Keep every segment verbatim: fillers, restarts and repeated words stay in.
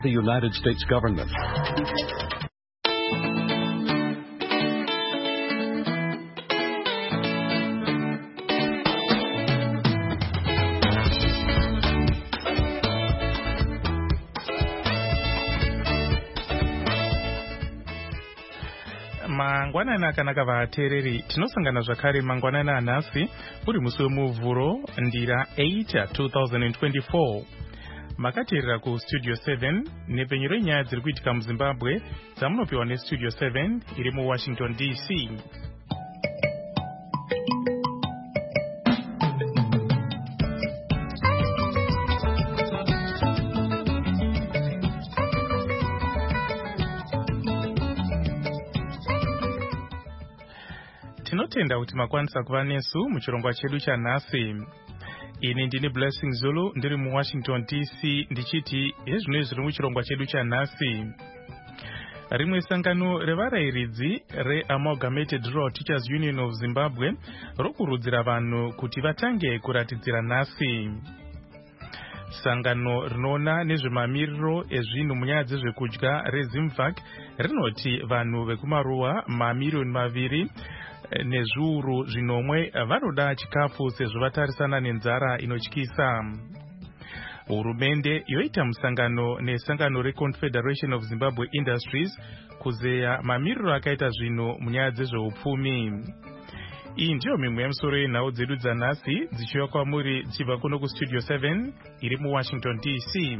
the United States government. Mangwanana akanaka vateereri, tinosangana zvakare mangwanana anhasi uri musi wemuvhuro ndira eight two thousand twenty-four. Makateerera ku Studio seven nepenyu renyaya dziri kuitika muZimbabwe dzamunopiwa neStudio seven iri muWashington D C. Tinotenda kuti makwanisa kuva nesu muchirongwa chedu chanhasi. Ini ndini Blessing Zulu ndiri muWashington D C ndichiti hezvino zviri muchirongwa chedu chanhasi. Rimwe sangano revarayiridzi reAmalgamated Rural Teachers Union of Zimbabwe rokurudzira vanhu kuti vatange kuratidzira nhasi. Sangano rinoona nezvemamiriro ezvinhu munyaya dzezvekudya reZimvac rinoti vanhu vekumaruwa mamiliyoni maviri nezviuru zvinomwe vanoda chikafu sezvo vatarisana nenzara inotyisa. Hurumende yoita musangano nesangano reConfederation of Zimbabwe Industries kuzeya mamiriro akaita zvinhu munyaya dzezveupfumi. Iyi ndiyo mimwe yemusoro yenhau dzedu dzanhasi dzichiuya kwamuri dzichibva kuno kuStudio seven iri muWashington D C.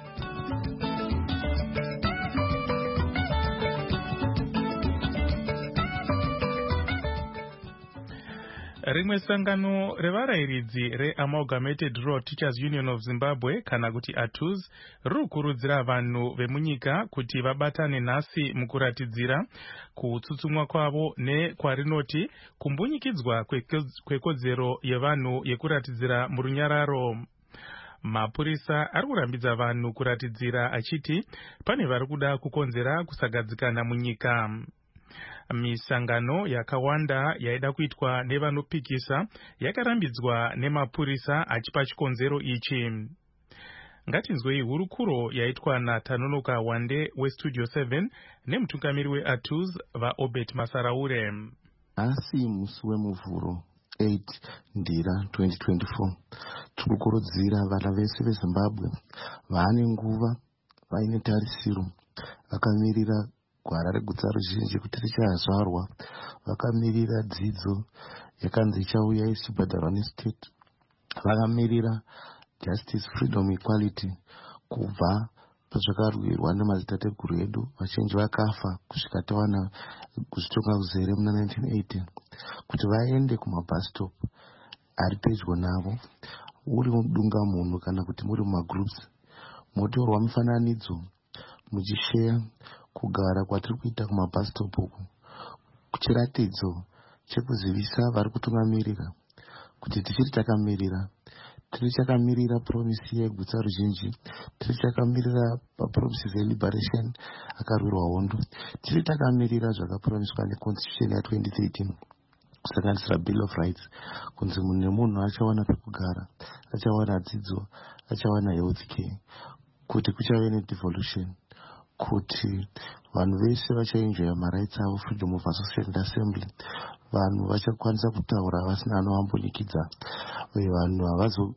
Rimwe sangano revarayiridzi reAmalgamated Rural Teachers Union of Zimbabwe kana kuti A T U Z rikurudzira vanhu vemunyika kuti vabatane nhasi mukuratidzira kutsutsumwa kwavo nekwarinoti kumbunyikidzwa kwekodzero yevanhu yekuratidzira murunyararo. Mapurisa ari kurambidza vanhu kuratidzira achiti pane vari kuda kukonzera kusagadzikana munyika. Misangano yakawanda yaida kuitwa nevanopikisa yakarambidzwa nemapurisa achipa chikonzero ichi. Ngatinzwei hurukuro yaitwa naTanonoka Wande weStudio seven nemutungamiri weA T U Z vaObert Masaraure. Asi musi wemuvhuro eight ndira twenty twenty-four tikukurudzira vana vese veZimbabwe vaane nguva vaine tarisiro vakamirira gwara regutsa ruzhinji kuti richazvarwa, vakamirira dzidzo yakanzi ichauya ichibhadharwa nestate, vakamirira justice, freedom, equality kubva pazvakarwirwa nemadzitateguru edu vachinji vakafa kusvika tawana kuzvitonga kuzere muna nineteen eighty, kuti vaende kumabhastop ari pedyo navo. Uri mudunga munhu kana kuti muri mumagroups motorwa mufananidzo muchisheya kugara kwatiri kuita kumabhastop uku kuchiratidzo chekuzivisa vari kutungamirira kuti tichiri takamirira tiri chakamirira promisi yegutsa ruzhinji, tiri chakamirira papromisi eliberation akarwirwa hondo, tiri takamirira zvakapromiswa neconstitution ya twenty thirteen kusanganisira Bill of Rights, kunzi munhu nemunhu achawana pekugara, achawana dzidzo, achawana health care, kuti kuchave nedevolution, kuti vanhu vese vachaenjoya marights avo, freedom of association and assembly, vanhu vachakwanisa kutaura vasina anovambonyikidza, vanhu havazo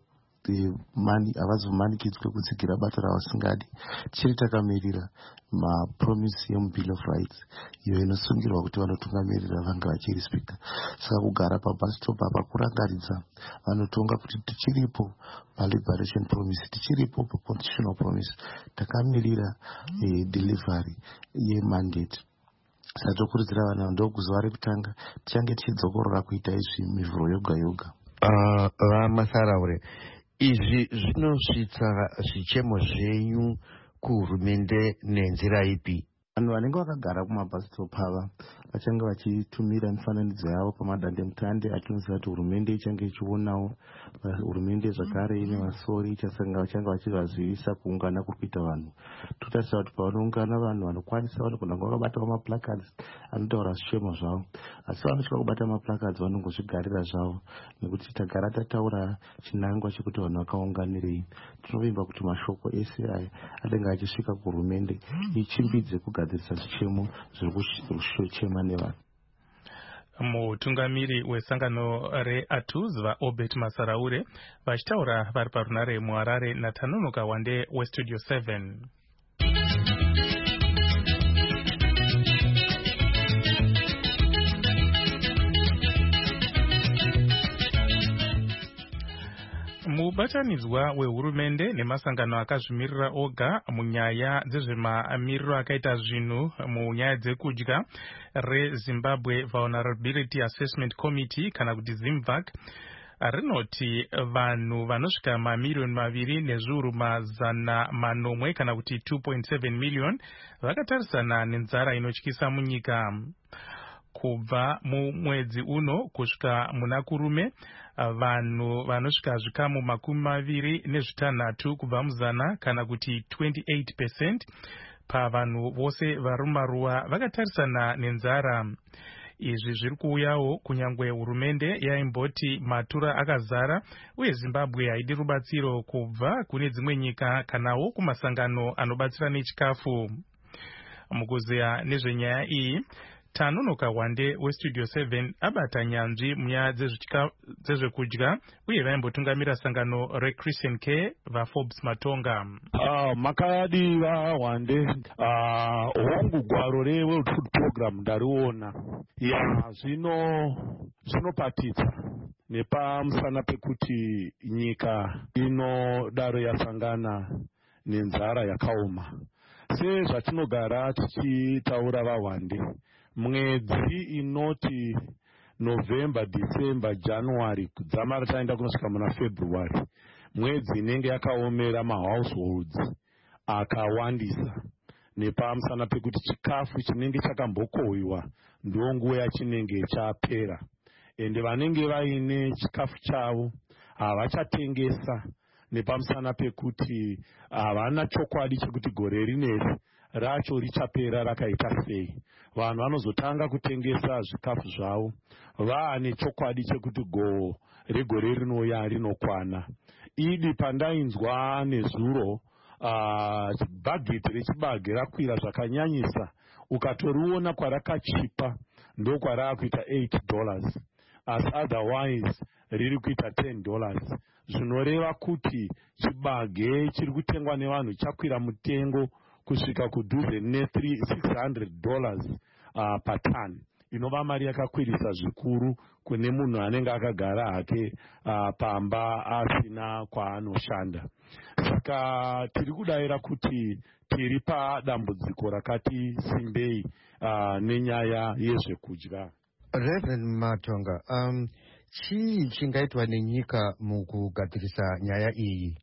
havazomanikidzwe kutsigira bata ravasingadi. Tichiri takamirira mapromisi yemubill of rights iyo inosungirwa kuti vanotungamirira vange vachirespekta. Saka kugara pabhastop apa kurangaridza vanotonga kuti tichiripo paliberation promise, tichiripo paconstitutional promise, takamirira eh, delivery yemandate. Saka tokurudzira vanhu ndokuzuva rekutanga tichange tichidzokorora kuita izvi mivhuro yoga yoga. Uh, vaMasaraure, izvi zvinosvitsa zvichemo zvenyu kuhurumende nenzira ipi? Vanhu vanenge vakagara kumabhastop ava vachange vachitumira mifananidzo yavo pamadandemutande atinoziva kuti hurumende ichange ichionawo. Hurumende zvakare ine masori ichasanga vachange vachivazivisa kuungana kuri kuita vanhu. Totarisa kuti pavanoungana vanhu vanokwanisa vanogona kunge vakabatawo maplacards anotaura zvichemo zvavo, asi vanosvika kubata maplacards vanongozvigarira zvavo nekuti tagara tataura chinangwa chekuti vanhu vakaunganirei. Tinovimba kuti mashoko ese aya anenge achisvika kuhurumende ichimbidze kugadzirisa zvichemo zviri kuchema nevanhu. Mutungamiri wesangano reATUZ vaObert Masaraure vachitaura vari parunare muHarare naTanonoka Wande weStudio seven. Mubatanidzwa wehurumende nemasangano akazvimirira oga munyaya dzezvemamiriro akaita zvinhu munyaya dzekudya reZimbabwe Vulnerability Assessment Committee kana kuti ZIMVAC rinoti vanhu vanosvika mamiliyoni maviri nezviuru mazana manomwe kana kuti two point seven million vakatarisana nenzara inotyisa munyika. Kubva mumwedzi uno kusvika muna kurume vanhu vanosvika zvikamu makumi maviri nezvitanhatu kubva muzana kana kuti twenty-eight percent pavanhu vose vari mumaruwa vakatarisana nenzara. Izvi zviri kuuyawo kunyangwe hurumende yaimboti matura akazara uye Zimbabwe haidi rubatsiro kubva kune dzimwe nyika kanawo kumasangano anobatsira nechikafu. Mukuzeya nezvenyaya iyi Tanonoka Wande weStudio seven abata nyanzvi munyaya dzezvekudya uye vaimbotungamira sangano reChristian Care vaForbes Matonga. Uh, makadiva Wande uh, hongu gwaro reWorld Food Program ndariona ya zvino zvinopatidza nepamusana pekuti nyika inodaro yasangana nenzara yakaoma. Sezvatinogara tichitaura vaWande, mwedzi inoti November, December, January kudzamara taenda kunosvika muna February, mwedzi inenge yakaomera mahouseholds akawandisa nepamusana pekuti chikafu chinenge chakambokohwiwa ndonguva yachinenge chapera, ende vanenge vaine chikafu chavo havachatengesa nepamusana pekuti havana chokwadi chekuti gore rineri racho richapera rakaita sei. Vanhu vanozotanga kutengesa zvikafu zvavo vaane chokwadi chekuti go regore rinouya rinokwana. Idi pandainzwa nezuro uh, bhageti rechibage rakwira zvakanyanyisa, ukatoriona kwarakachipa ndokwarakuita eight dollars as otherwise riri kuita ten dollars. Zvinoreva kuti chibage chiri kutengwa nevanhu chakwira mutengo kusvika kudhuze ne six hundred dollars uh, per ton. Inova mari yakakwirisa zvikuru kune munhu anenge akagara hake uh, pamba asina kwaanoshanda. Saka tiri kudayira kuti tiri padambudziko rakati simbei uh, nenyaya yezvekudya. Reverend Matonga, um, chii chingaitwa nenyika mukugadzirisa nyaya iyi?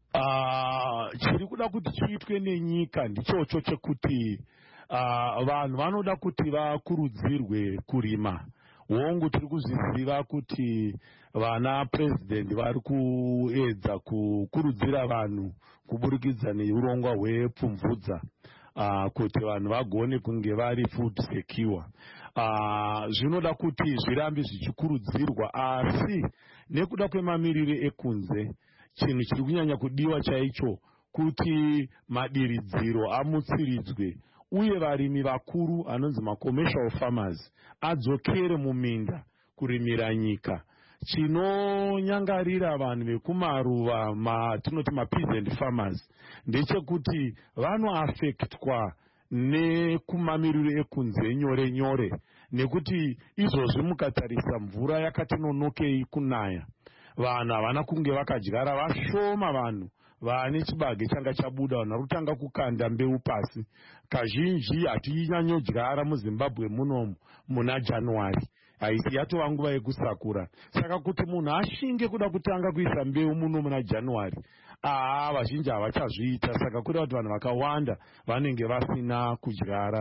Uh, chiri kuda kuti chiitwe nenyika ndichocho chekuti uh, vanhu vanoda kuti vakurudzirwe kurima. Hongu tiri kuzviziva kuti vana president vari kuedza kukurudzira vanhu kuburikidza neurongwa hwepfumvudza uh, kuti vanhu vagone kunge vari food secure. Uh, zvinoda kuti zvirambe zvichikurudzirwa, asi nekuda kwemamiriro ekunze chinhu chiri kunyanya kudiwa chaicho kuti madiridziro amutsiridzwe uye varimi vakuru anonzi macommercial farmers adzokere muminda kurimira nyika. Chinonyangarira vanhu vekumaruva matinoti mapeasant farmers ndechekuti vanoafektwa nekumamiriro ekunze nyore nyore, nekuti izvozvi mukatarisa mvura yakati nonokei kunaya, vanhu havana kunge vakadyara vashoma. Vanhu vane chibage changa chabuda vanhu vari kutanga kukanda mbeu pasi. Kazhinji hatinyanyodyara muZimbabwe munomu muna January, haisi yatova nguva yekusakura. Saka kuti munhu ashinge kuda kutanga kuisa mbeu muno muna January, aa vazhinji havachazviita. Saka kuda kuti vanhu vakawanda vanenge vasina kudyara.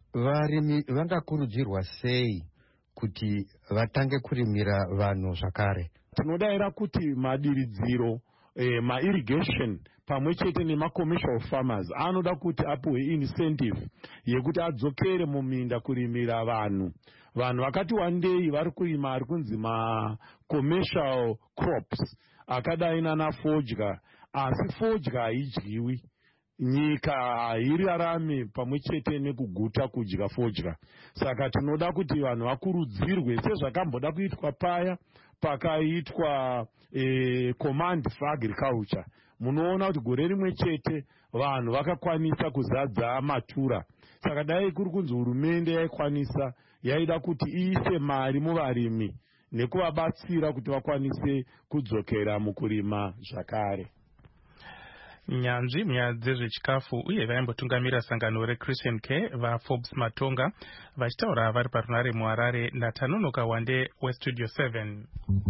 varimi vangakurudzirwa sei kuti vatange kurimira vanhu zvakare? Tinodayira kuti madiridziro eh, ma-irrigation pamwe chete nema-commercial farmers anoda kuti apuwe incentive yekuti adzokere muminda kurimira vanhu. Vanhu vakati wandei vari kurima ari kunzi ma-commercial crops akadai nana fodya, asi fodya haidyiwi. Nyika hairarame pamwe chete nekuguta kudya fodya. Saka tinoda kuti vanhu vakurudzirwe sezvakamboda kuitwa paya pakaitwa eh, command for agriculture. Munoona kuti gore rimwe chete vanhu vakakwanisa kuzadza matura. Saka dai kuri kunzi hurumende yaikwanisa yaida kuti iise mari muvarimi nekuvabatsira kuti vakwanise kudzokera mukurima zvakare. Nyanzvi munyaya dzezvechikafu uye vaimbotungamira sangano reChristian Care vaForbes Matonga vachitaura vari parunare muHarare naTanonoka Wande weStudio seven.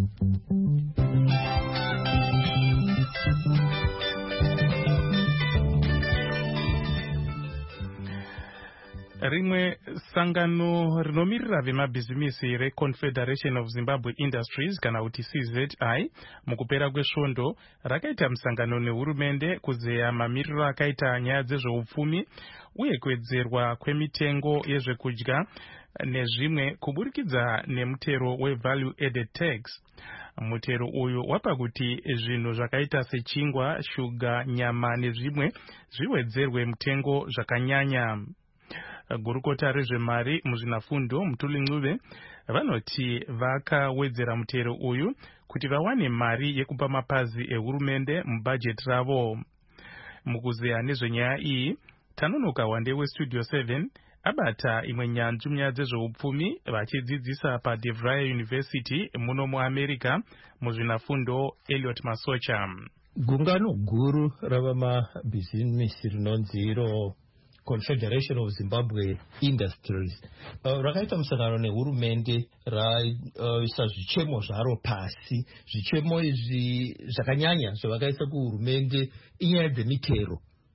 Rimwe sangano rinomirira vemabhizimisi reConfederation of Zimbabwe Industries kana kuti C Z I mukupera kwesvondo rakaita musangano nehurumende kuzeya mamiriro akaita nyaya dzezveupfumi uye kuwedzerwa kwemitengo yezvekudya nezvimwe kuburikidza nemutero wevalue added tax. Mutero uyu wapa kuti zvinhu zvakaita sechingwa, shuga, nyama nezvimwe zviwedzerwe mutengo zvakanyanya. Gurukota rezvemari muzvinafundo Mutuli Ncube vanoti vakawedzera mutero uyu kuti vawane mari yekupa mapazi ehurumende mubhajeti ravo. Mukuzeya nezvenyaya iyi, Tanonoka Wande weStudio seven abata imwe nyanzvi munyaya dzezveupfumi vachidzidzisa paDeVry University muno muAmerica muzvinafundo Elliot Masocha. Gungano guru ravamabhizimisi rinonzi iro Confederation of Zimbabwe Industries uh, rakaita musangano nehurumende raisa uh, zvichemo zvaro pasi. Zvichemo izvi zvakanyanya zvavakaisa kuhurumende inyaya dzemitero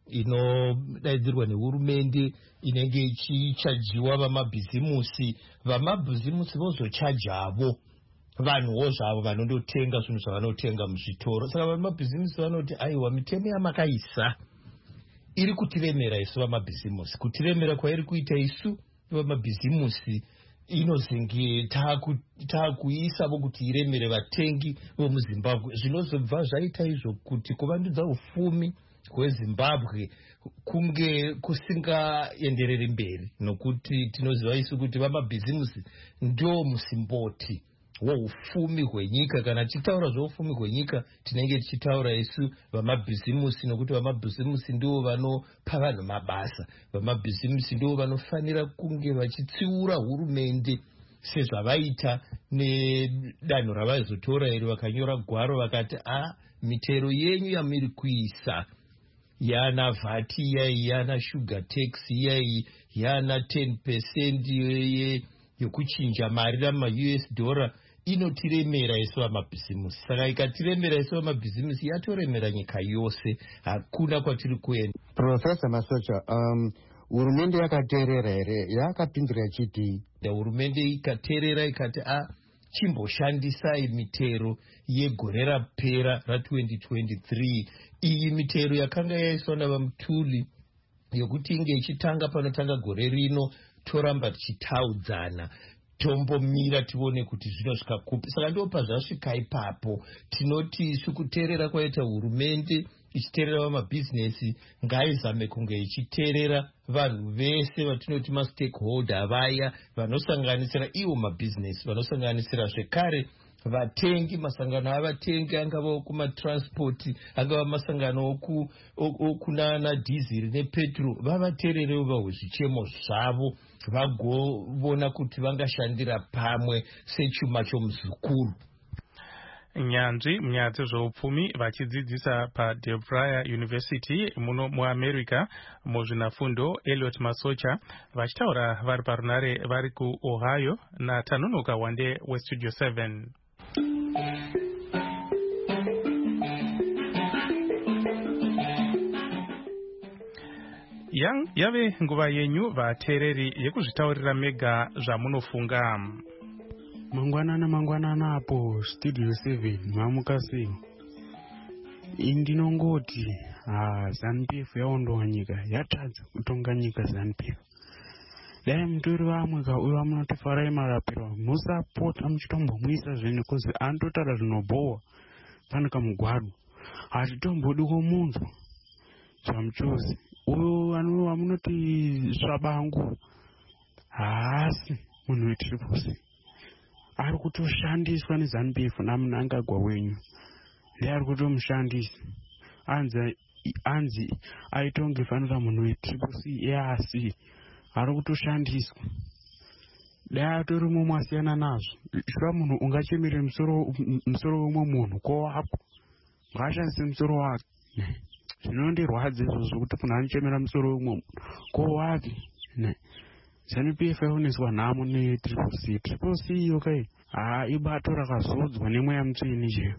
inodaidzirwa nehurumende inenge ichichajiwa vamabhizimusi. Vamabhizimusi vozochajavo vanhuwo zvavo vanondotenga zvinhu zvavanotenga muzvitoro. Saka vamabhizimusi vanoti aiwa, mitemo yamakaisa iri kutiremera isu vamabhizimusi. Kutiremera kwairi kuita isu vamabhizimusi inozenge taakuisavo kuti iremere vatengi vomuzimbabwe. Zvinozobva zvaita izvo kuti kuvandudza ufumi hwezimbabwe kunge kusingaendereri mberi, nokuti tinoziva isu kuti vamabhizimusi ndo musimboti woufumi hwenyika. Kana tichitaura zvoufumi hwenyika tinenge tichitaura isu vamabhizimusi, nokuti vamabhizimusi ndivo vanopa vanhu mabasa. Vamabhizimusi ndivo vanofanira kunge vachitsiura hurumende sezvavaita nedanho ravaizotora iri vakanyora gwaro vakati a mitero yenyu yamiri kuisa yana vhati iyai, yana sugar tax iyai, yana ten percent yekuchinja mari rama-U S dollar inotiremera isu vamabhizimusi. Saka ikatiremera isu vamabhizimusi yatoremera nyika yose, hakuna kwatiri kuenda. Professor Masocha, um, hurumende yakateerera here? Yakapindura chiti? Hurumende ikateerera ikati a chimboshandisai mitero yegore rapera ra-twenty twenty-three. Iyi mitero yakanga yaiswa navaMutuli yokuti inge ichitanga panotanga gore rino toramba tichitaudzana tombomira tione kuti zvinosvika kupi. Saka ndo pazvasvika ipapo tinoti isu kuteerera kwaita hurumende ichiteerera vamabhizinesi ngaizame kunge ichiteerera vanhu vese vatinoti mastakeholder vaya vanosanganisira iwo mabhizinesi, vanosanganisira zvekare vatengi, masangano avatengi, angava kumatransport, angava masangano okunana dhiziri nepetro, vavateererewo vahwe zvichemo zvavo vagovona kuti vangashandira pamwe sechuma chomuzukuru. Nyanzvi munyaya dzezveupfumi vachidzidzisa paDeVry University muno muAmerica muzvinafundo Elliot Masocha vachitaura vari parunare vari kuOhio naTanonoka Wande weStudio seven. yang yave nguva yenyu vateereri yekuzvitaurira mega zvamunofunga. Mangwanana mangwanana apo studio seven mamuka sei. Indinongoti ah ZANU P F yaondoa nyika yatadza kutonga nyika ZANU P F. Dai mutori vamwe kauya munoti farai marapiro musapota muchitombomuisa zvinhu kozi anototara zvinobhohwa pane kamugwadu hatitombodi komunzwa zvamuchozi uyo anova munoti svabangu haasi munhu wetirikusi ari kutoshandiswa neZANU P F namunangagwa wenyu ndiye ari kutomushandisa anzi anzi aitonge fanira munhu wetirikusi easi ari kutoshandiswa dai atori mumwe asiyana nazvo shuwa munhu ungachemere musoro musoro wemwe munhu kowako ngaashandise musoro wake zvinondirwadza izvozvo kuti munhu anochemera musoro wemwe munhu kowake ZANU P F yaoneswa nhamo netriple C triple C iyo kai haa ibato rakazodzwa nemweya mutsvene chero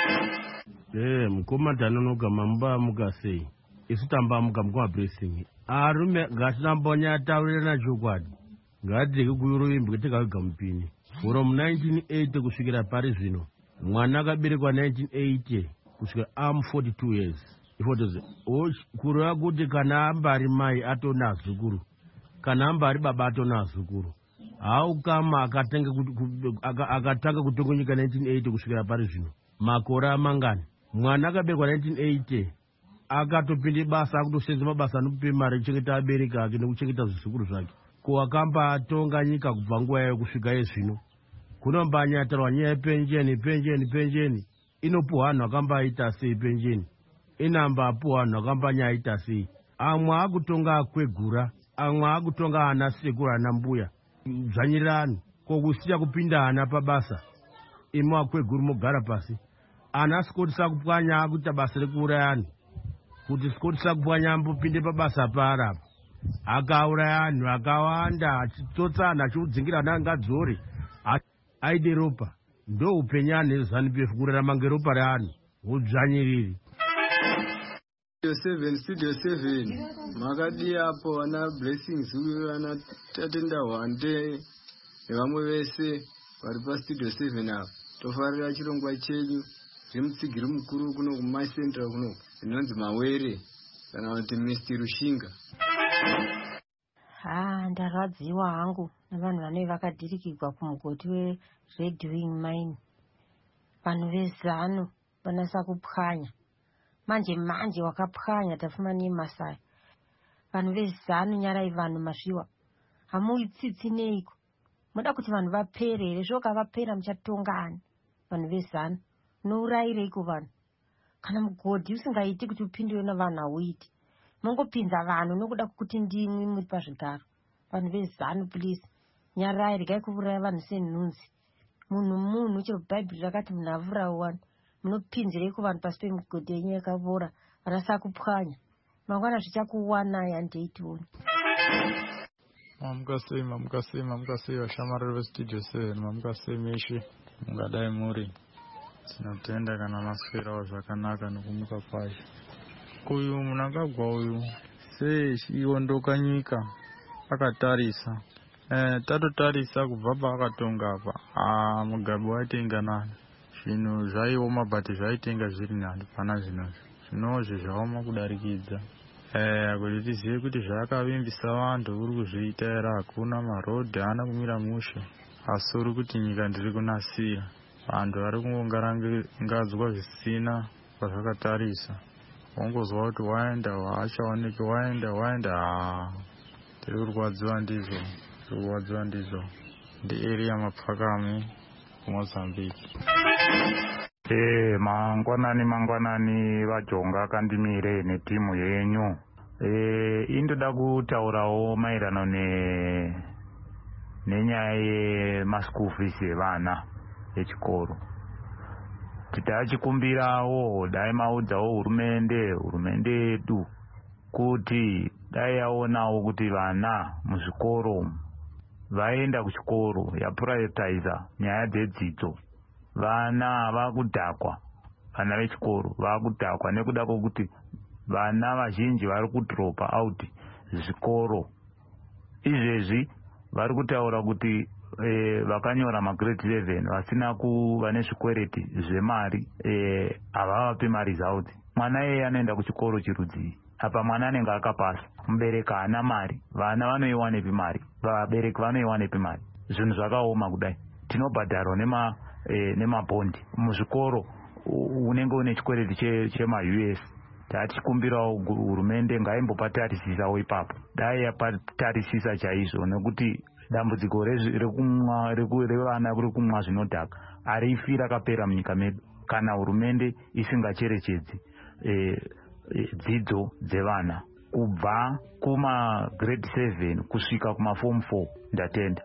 eh mukomadhani unoga mamba muka sei isu tamba muka mukoma blessing arume ngatinambonya taurirana chokwadi ngatideke kuyurovimbi ketekavega mupini uro mu nineteen eighty kusvikira pari zvino mwana akaberekwa nineteen eighty kusvikira am forty-two years ifotoze kureva kuti kana ambari mai atona zukuru kana ambari baba atona zukuru haukama akatanga akatanga kutonga nyika nineteen eighty kusvikira pari zvino makore amangani mwana akaberekwa nineteen eighty akatopinde basa akutosenza mabasa anope mari kuchengeta abereki ake nekuchengeta zvizukuru zvake ko akamba atonga nyika kubva nguva yayo kusvika yezvino kunombanyatarwa nyaya yepenjeni penjeni penjeni inopuhwa vanhu akambaita sei penjeni inamba apuhwa vanhu akambanyaita sei amwe akutonga akwegura amwe akutonga ana sekuru ana mbuya dzvanyirano kokusiya kupinda ana pabasa imo akweguru mogara pasi ana sikotisa kupwanya akuita basa rekuuraya anhu kuti sikotisa kupwanya ambopinde pabasa paarapa akauraya anhu akawanda achitotsana achiudzingira ana angadzore aide ropa ndo upenyu anhu eZANU P F kurarama ngeropa reanhu udzvanyiriri. seven studio seven makadi apo ana blessings uyo ana tatenda wande nevamwe vese vari pastudio seven apo tofarira chirongwa chenyu zvemutsigiri mukuru kuno kumai central kuno inonzi Mawere kana kuti mister Rushinga. Ah, ndarwadziwa hangu navanhu vanenge vakadhirikirwa kumugoti weRed Wing Mine. Vanhu veZANU vanasa kupwanya manje manje wakapwanya tafuma nemasai. Vanhu veZANU nyarai vanhu masviwa hamuitsitsi neiko muda kuti vanhu vapere here zvoka vapera muchatongani vanhu veZANU nourayireiko vanhu kana mugodhi usingaiti kuti upindwe navanhu hauiti mungopinza vanhu nokuda kuti ndimwi muri pazvigaro. Vanhu veZANU please nyarai regai kuuraya vanhu senhunzi munhu munhu chero bhaibheri rakati munhu avurawana munopinzireiko vanhu pasi pemugodhi yenyu yakavora vanasa kupwanya mangwana zvichakuwanai handeitioni. Mamukasei mamukasei mamukasei vashamarari vestudio seven mamukasei meshe mungadai muri tinotenda kana maswerawo zvakanaka nokumuka kwazvo. Uyu munangagwa uyu sei chiondoka nyika akatarisa eh tatotarisa kubva paakatonga apa ah mugabe waitenga nani zvinhu zvaioma but zvaitenga zviri nani pana zvino zvinozve zvaoma kudarikidza eh kuti tizive kuti zvakavimbisa vantu uri kuzviita era hakuna marodhi ana kumira mushe asi uri kuti nyika ndiri kunasiya vantu vari kungongarangadzwa zvisina kwazvakatarisa wongozwa kuti waenda waachaoneki waenda waenda haa tiri kurwadziwa ndizvo tiri kurwadziwa ndizvo ndiarea mapfakame kuMozambique. Eh mangwanani mangwanani vajonga kandimire netimu yenyu eh indoda kutaurawo maererano ne nenyaya yemaschool fees evana echikoro titachikumbirawo dai maudzawo hurumende hurumende yedu kuti dai yaonawo kuti vana muzvikoro vaenda kuchikoro yapurayotaiza nyaya dzedzidzo. Vana vakudhakwa vana vechikoro vakudhakwa nekuda kwokuti vana vazhinji vari kudropa out zvikoro. Izvezvi vari kutaura kuti e, vakanyora magrade seven vasina kuva nezvikwereti zvemari havavape e, mari zauti. Mwana yeye anoenda kuchikoro chirudzii. Apa mwana anenge akapasa, mubereki haana mari, vana vanoiwanepi mari, vabereki vanoiwanepi mari. Zvinhu zvakaoma kudai. Tinobhadharwa nema e, nemabhondi muzvikoro unenge une chikwereti chema-U S. Tatikumbirawo hurumende ngaimbopatarisisawo ipapo. Dai yapatarisisa chaizvo nekuti dambudziko rekumwa revana kuri kumwa zvinodhaka harifi rakapera munyika medu kana hurumende isingacherechedzi e, e, dzidzo dzevana kubva kuma grade seven kusvika kuma form four. Ndatenda.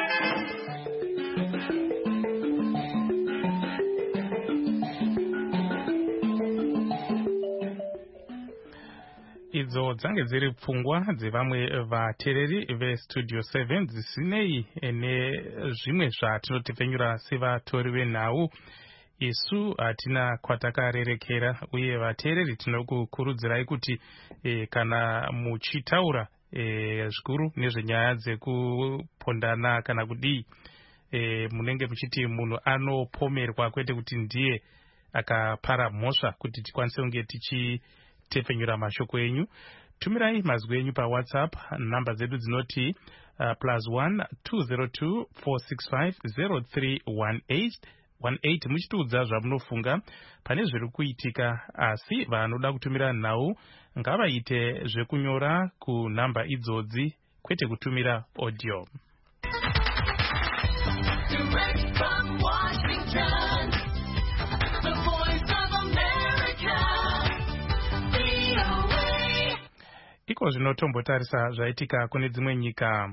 Idzo dzange dziri pfungwa dzevamwe vateereri vestudio seven dzisinei nezvimwe zvatinotipfenyura sevatori venhau. Isu hatina kwatakarerekera uye vateereri tinokukurudzirai kuti e, kana muchitaura e, zvikuru nezvenyaya dzekupondana kana kudii e, munenge muchiti munhu anopomerwa kwete kuti ndiye akapara mhosva kuti tikwanise kunge tichi tepfenyura mashoko enyu. Tumirai mazwi enyu paWhatsApp. Namba dzedu dzinoti uh, plus one two zero two four six five zero three one eight. Muchitiudza zvamunofunga pane zviri kuitika, asi vanoda kutumira nhau ngavaite zvekunyora kunhamba idzodzi kwete kutumira audio. Direct from Washington, the voice of America. Iko zvinotombotarisa zvaitika kune dzimwe nyika.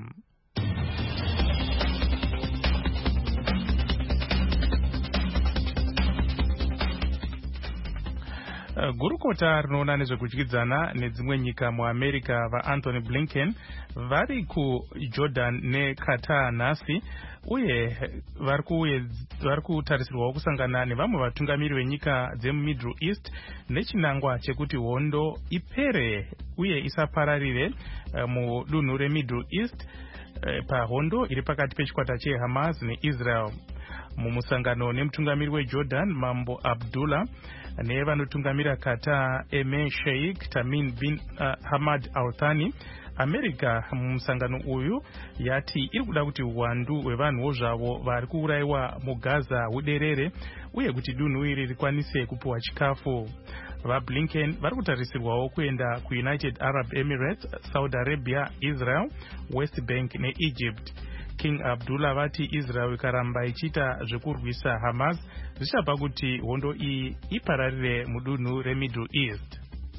Gurukota rinoona nezvekudyidzana nedzimwe nyika muAmerica vaAnthony Blinken vari kuJordan neQatar nhasi, uye vari kutarisirwawo kusangana nevamwe vatungamiri venyika dzemuMiddle East nechinangwa chekuti hondo ipere uye isapararire mudunhu reMiddle East pahondo iri pakati pechikwata cheHamas neIsrael. Mumusangano nemutungamiri weJordan Mambo Abdullah nevanotungamira Qatar Emir Sheikh Tamim bin uh, Hamad Al Thani, America mumusangano uyu yati iri kuda kuti uwandu hwevanhuwo zvavo vari kuurayiwa muGaza huderere uye kuti dunhu iri rikwanise kupiwa chikafu. VaBlinken vari kutarisirwawo kuenda kuUnited Arab Emirates, Saudi Arabia, Israel, West Bank neEgypt. King Abdullah vati Israel ikaramba ichiita zvekurwisa Hamas zvichapa kuti hondo iyi ipararire mudunhu reMiddle East.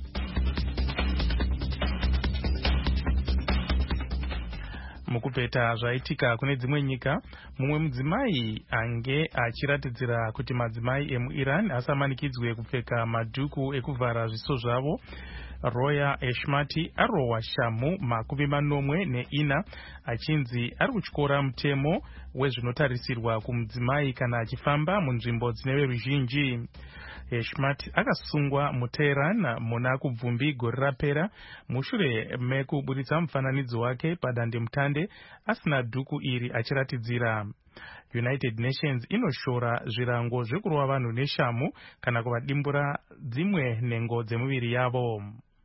Mukupeta zvaitika kune dzimwe nyika, mumwe mudzimai ange achiratidzira kuti madzimai emuIran asamanikidzwe kupfeka madhuku ekuvhara zviso zvavo. Roya Eshmati arohwa shamu makumi manomwe neina achinzi ari kutyora mutemo wezvinotarisirwa kumudzimai kana achifamba munzvimbo dzine veruzhinji. Eshmati akasungwa muTehran muna kubvumbi gore rapera mushure mekuburitsa mufananidzo wake padandemutande asina dhuku iri achiratidzira. United Nations inoshora zvirango zvekurova vanhu neshamu kana kuvadimbura dzimwe nhengo dzemuviri yavo.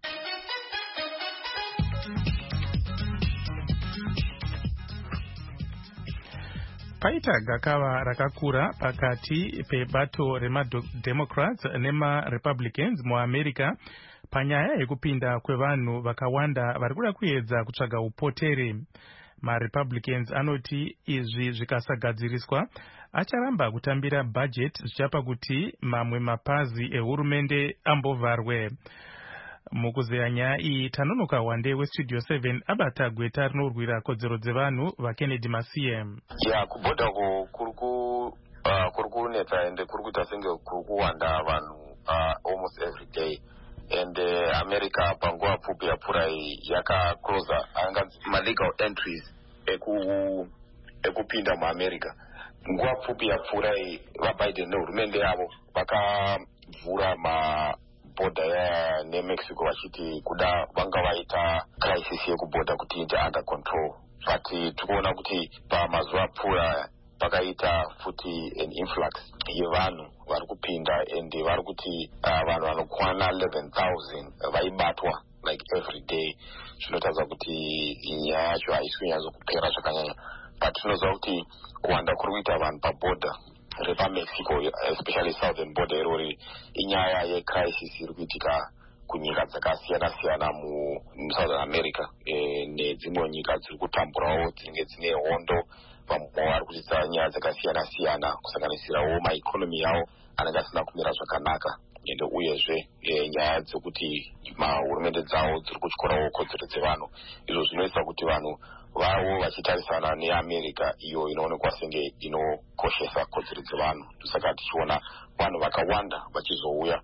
Paita gakava rakakura pakati pebato remademocrats nemarepublicans muAmerica panyaya yekupinda kwevanhu vakawanda vari kuda kuedza kutsvaga upotere. MaRepublicans anoti izvi zvikasagadziriswa acharamba kutambira budget zvichapa kuti mamwe mapazi ehurumende ambovharwe. Mukuzeya nyaya iyi tanonoka wande westudio seven abata gweta rinorwira kodzero dzevanhu vaKennedy Masiye. Ya kubodha kuri kunetsa ende kuri kuita senge kuri kuwanda vanhu almost every day. And uh, America panguva pfupi yapfuura yakaclosa anganzi malegal entries eku ekupinda muAmerica. Nguva pfupi yapfuura vaBiden nehurumende yavo vakavhura ma pabhodha nemexico vachiti kuda vanga vaita crisis yekubhodha kuti ite under control, but tikuona kuti pamazuva apfuura pakaita futi an influx yevanhu vari kupinda and vari kuti uh, vanhu vanokwana eleven thousand vaibatwa like every day. Zvinotaridza kuti nyaya yacho haisi kunyatsokupera zvakanyanya, but tinoziva kuti kuwanda kuri kuita vanhu pabhodha repamexico especially southern border irori inyaya yecrisis iri kuitika kunyika dzakasiyana-siyana musouthern america e, nedzimwe nyika dziri kutamburawo dzinenge dzine hondo. Vamwe vari kuchita nyaya dzakasiyana-siyana kusanganisirawo maikonomi yavo anenge asina kumira zvakanaka, ende uyezve e, nyaya dzekuti mahurumende dzavo dziri kutyorawo kodzero dzevanhu. Izvo zvinoita kuti vanhu vavo vachitarisana neamerica iyo inoonekwa senge inokoshesa kodzero dzevanhu. Saka tichiona vanhu vakawanda vachizouya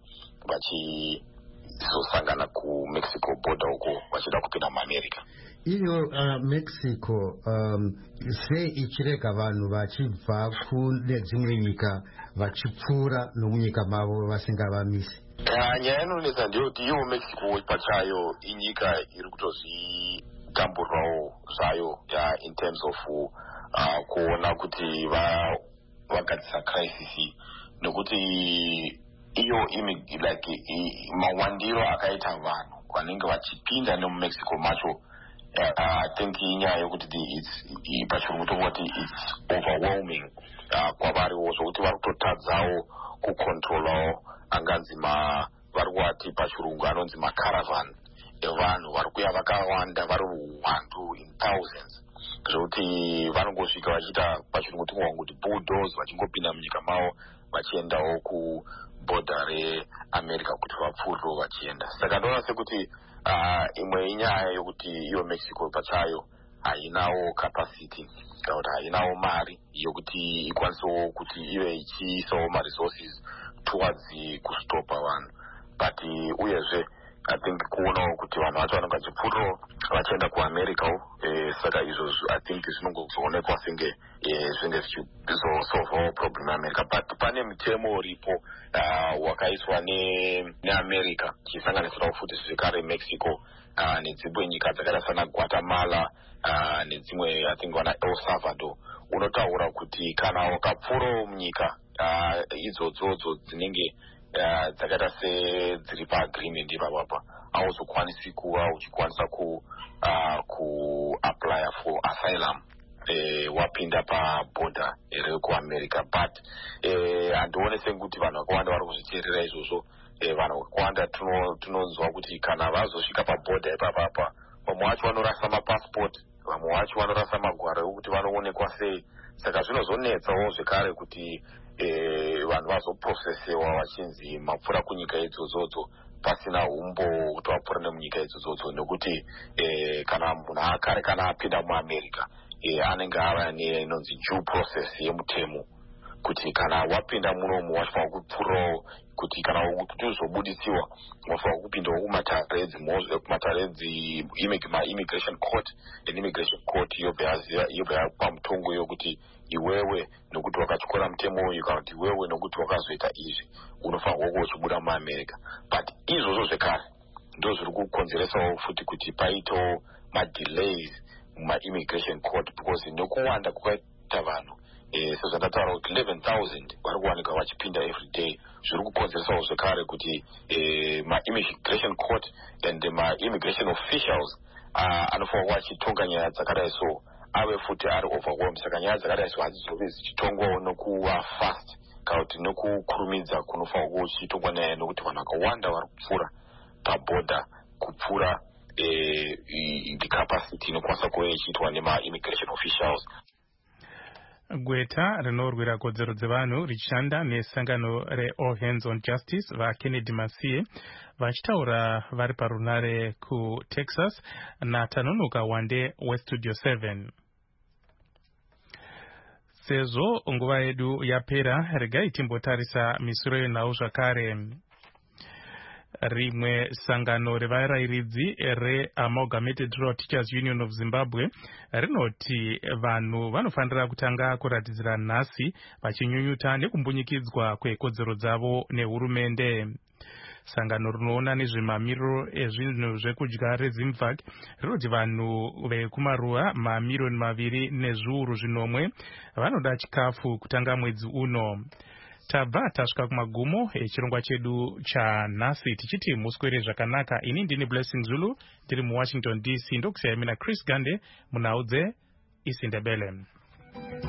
vachizosangana kumexico border uko vachida kupinda muamerica. Iyo uh, Mexico um, sei ichirega vanhu vachibva kune dzimwe nyika vachipfuura nomunyika mavo vasingavamisi? Uh, nyaya inonetsa ndeyekuti iyo Mexico pachayo inyika iri kutozvitamburirawo zvayo uh, in terms of uh, kuona kuti vagadzisa crisis, nekuti iyo like mawandiro akaita vanhu vanenge vachipinda nemumexico macho. Uh, I think inyaya yokuti pachirungu tokoti it's overwhelming uh, kwavariwo zvokuti vari kutotadzawo kucontrolawo anganzi vari kuati pachirungu anonzi macaravan evanhu vari kuya vakawanda vari uwandu in thousands, zvokuti vanongosvika vachiita pachirungu tingowangu kuti bulldoze vachingopinda munyika mavo vachiendawo kubhodha reamerica kuti vapfuurirewo vachienda. Saka ndoona sekuti Uh, imwe inyaya yokuti iyo Mexico pachayo hainawo capacity kana kuti hainawo mari yokuti ikwanisewo kuti ive ichiisawo maresources towards kustopa vanhu, but uyezve I think kuonawo kuti vanhu vacho vanenge vachipfuurirawo vachienda kuamerica. eh, saka izvo I think zvinongozoonekwa senge eh, zvinge zvichizosolvawo problem yeamerica, but pane mutemo uripo uh, wakaiswa neamerica chisanganisirawo futi zvekare Mexico uh, nedzimwe nyika dzakaita sana Guatemala uh, nedzimwe I think vana El Salvador, unotaura kuti kana wakapfuurawo munyika uh, idzodzodzo dzinenge Uh, dzakaita sedziri paagreement ipapapa hauzokwanisi kuva uchikwanisa ku uh, kuapply for asylum eh, wapinda pabhodha rekuamerica, but handione sekuti vanhu vakawanda vari kuzviteerera izvozvo. eh, vanhu vakawanda tinonzwa kuti kana vazosvika pabhodha ipapapa vamwe vacho vanorasa mapassport, vamwe vacho vanorasa magwaro ekuti vanoonekwa sei. Saka zvinozonetsawo zvekare kuti Eh, vanhu vazoprosesewa vachinzi mapfuura kunyika idzodzodzo pasina umbo kuti vapfuura nemunyika idzodzodzo, nekuti eh, kana munhu akare kana apinda muamerica eh, anenge ava neinonzi due process yemutemo kuti kana wapinda munomu wachifanira kupfuurawo kuti kana kuti uzobudisiwa wafanira kupindawo kumataredzi kumataredzi immigration court, and immigration court yobva yakupa mutongo yokuti iwewe nokuti wakatyora mutemo uyu kana kuti iwewe nokuti wakazoita izvi unofanirwa kuva uchibuda muamerica. But izvozvo zvekare ndo zviri kukonzeresawo futi kuti paitawo madelays mumaimmigration court, because nokuwanda kwakaita vanhu Eh, sezvandataura kuti eleven thousand vari kuwanika vachipinda every day, zviri kukonzeresawo zvekare kuti eh, ma-immigration court and ma-immigration officials uh, anofanira kuva achitonga nyaya dzakadai so ave futi ari overwhelmed. Saka nyaya dzakadai so hadzizove zichitongwawo nokuva fast kana kuti nokukurumidza kunofanira kuva uchitongwa nyaya nokuti vanhu vakawanda vari kupfuura pabhodha kupfuura eh, the capacity inokwanisa kuva ichiitwa nema-immigration officials. Gweta rinorwira kodzero dzevanhu richishanda nesangano reAll Hands on Justice vaKennedy Masiye vachitaura vari parunare kuTexas naTanonoka Wande weStudio seven. Sezvo nguva yedu yapera, regai timbotarisa misoro yenhau zvakare. Rimwe sangano revarairidzi reAmalgamated Rural Teachers Union of Zimbabwe rinoti vanhu vanofanira kutanga kuratidzira nhasi vachinyunyuta nekumbunyikidzwa kwekodzero dzavo nehurumende. sangano rinoona nezvemamiriro ezvinhu zvekudya rezimvak riri kuti vanhu vekumaruwa mamiriyoni maviri nezviuru zvinomwe vanoda chikafu kutanga mwedzi uno. Tabva tasvika kumagumo echirongwa chedu chanhasi tichiti muswere zvakanaka. Ini ndini Blessing Zulu ndiri muWashington D C ndokusiyamina Chris Gande munhau dzeIsindebele.